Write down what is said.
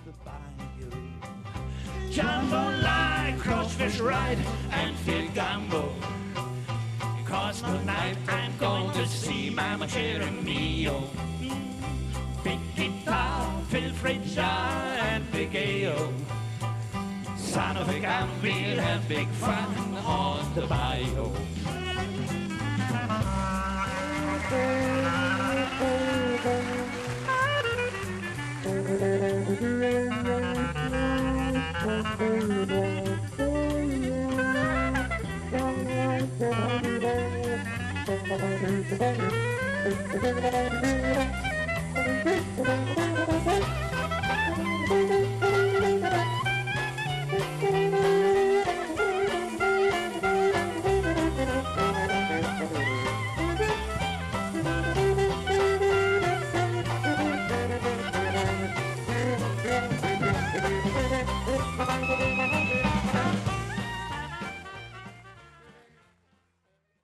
the bayou. Jambalaya, crawfish ride, and field gamble. Cause tonight I'm going to see Mama Jeremio. Big guitar, Phil Fridger, and Big A.O. Son of a gun, we'll have big fun on the bayou. Thank you.